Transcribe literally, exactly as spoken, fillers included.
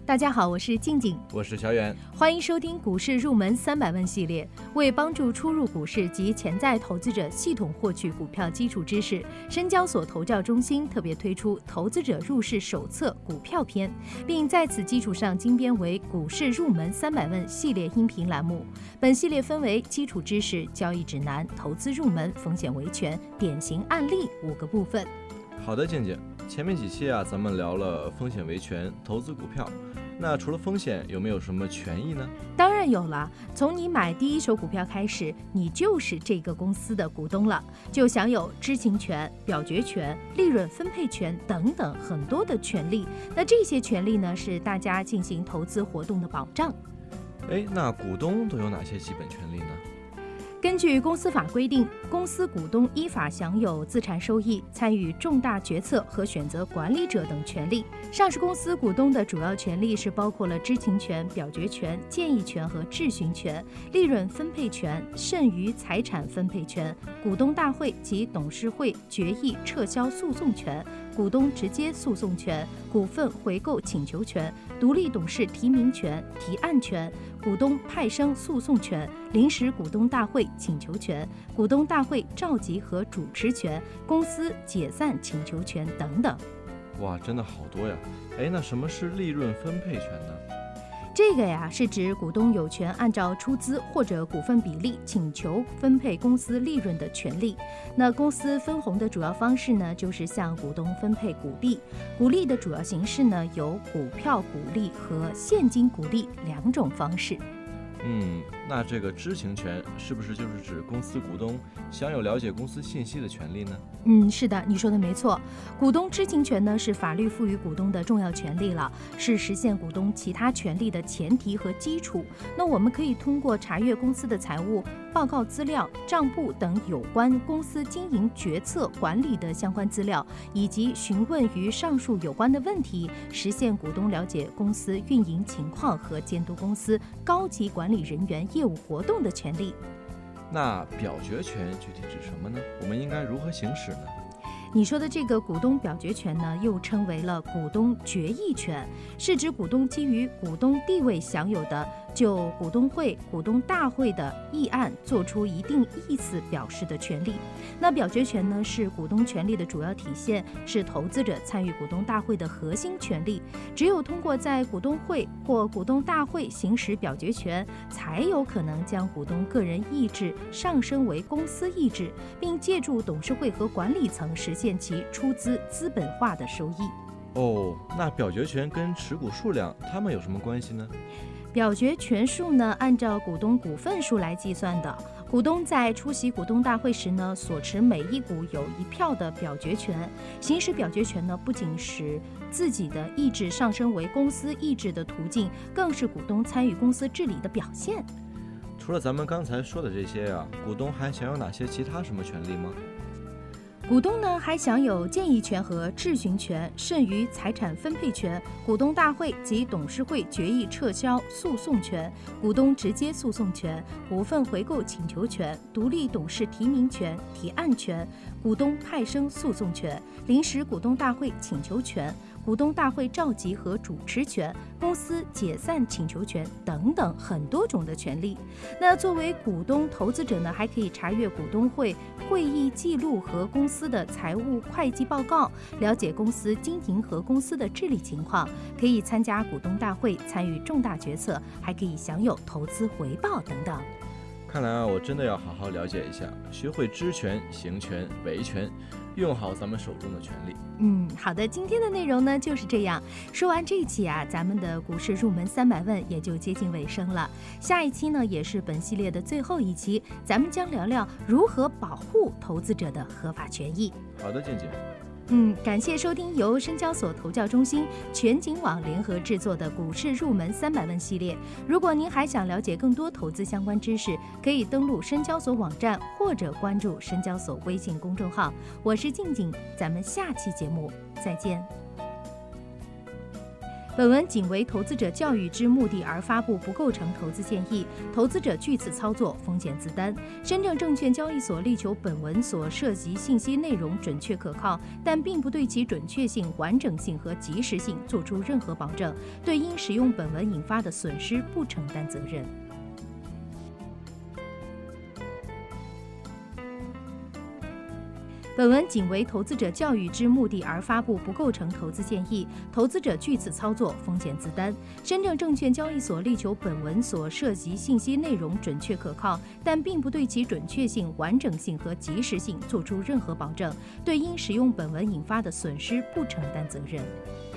大家好，我是静静， 我是小远， 欢迎收听股市入门三百问系列。为帮助初入股市及潜在投资者系统获取股票基础知识，深交所投教中心特别推出投资者入市手册股票篇，并在此基础上精编为股市入门三百问系列音频栏目。本系列分为基础知识、交易指南、投资入门、风险维权、典型案例五个部分。 好的，静静，前面几期啊，咱们聊了风险维权、投资股票。那除了风险，有没有什么权益呢？ 当然有了，从你买第一手股票开始，你就是这个公司的股东了，就享有知情权、表决权、利润分配权等等很多的权利。那这些权利呢，是大家进行投资活动的保障。 哎，那股东都有哪些基本权利呢？ 根据公司法规定，公司股东依法享有资产收益、参与重大决策和选择管理者等权利。上市公司股东的主要权利是包括了知情权、表决权、建议权和质询权、利润分配权、剩余财产分配权、股东大会及董事会决议撤销诉讼权、股东直接诉讼权、股份回购请求权、独立董事提名权、提案权、股东派生诉讼权、临时股东大会请求权、股东大会召集和主持权、公司解散请求权等等。 哇，真的好多呀！哎，那什么是利润分配权呢？ 这个呀，是指股东有权按照出资或者股份比例请求分配公司利润的权利。那公司分红的主要方式呢，就是向股东分配股利。股利的主要形式呢，有股票股利和现金股利两种方式。 嗯，那这个知情权是不是就是指公司股东享有了解公司信息的权利呢？ 嗯，是的，你说的没错。股东知情权呢，是法律赋予股东的重要权利了，是实现股东其他权利的前提和基础。那我们可以通过查阅公司的财务报告资料、账簿等有关公司经营决策管理的相关资料，以及询问与上述有关的问题，实现股东了解公司运营情况和监督公司高级管理人员业务活动的权利。 那表决权具体指什么呢？我们应该如何行使呢？ 你说的这个股东表决权呢，又称为了股东决议权，是指股东基于股东地位享有的就股东会、股东大会的议案做出一定意思表示的权利。那表决权呢，是股东权利的主要体现，是投资者参与股东大会的核心权利。只有通过在股东会或股东大会行使表决权，才有可能将股东个人意志上升为公司意志，并借助董事会和管理层实现其出资资本化的收益。 哦，那表决权跟持股数量它们有什么关系呢？ 表决权数呢，按照股东股份数来计算的。股东在出席股东大会时呢，所持每一股有一票的表决权。行使表决权呢，不仅使自己的意志上升为公司意志的途径，更是股东参与公司治理的表现。 除了咱们刚才说的这些啊，股东还享有哪些其他什么权利吗？ 股东呢，还享有建议权和质询权、剩余财产分配权、股东大会及董事会决议撤销诉讼权、股东直接诉讼权、股份回购请求权、独立董事提名权、提案权、股东派生诉讼权、临时股东大会请求权、股东大会召集和主持权、公司解散请求权等等很多种的权利。那作为股东投资者呢，还可以查阅股东会会议记录和公司的财务会计报告，了解公司经营和公司的治理情况，可以参加股东大会，参与重大决策，还可以享有投资回报等等。 看来啊，我真的要好好了解一下，学会知权、行权、维权，用好咱们手中的权利。 嗯，好的，今天的内容呢就是这样。说完这一期啊，咱们的股市入门三百问也就接近尾声了。下一期呢也是本系列的最后一期，咱们将聊聊如何保护投资者的合法权益。 好的，静静。 嗯，感谢收听由深交所投教中心、全景网联合制作的股市入门三百问系列。如果您还想了解更多投资相关知识，可以登录深交所网站或者关注深交所微信公众号。我是静静，咱们下期节目再见。 本文仅为投资者教育之目的而发布，不构成投资建议。投资者据此操作，风险自担。深圳证券交易所力求本文所涉及信息内容准确可靠，但并不对其准确性、完整性和及时性作出任何保证，对因使用本文引发的损失不承担责任。本文仅为投资者教育之目的而发布，不构成投资建议。投资者据此操作，风险自担。深圳证券交易所力求本文所涉及信息内容准确可靠，但并不对其准确性、完整性和及时性作出任何保证，对因使用本文引发的损失不承担责任。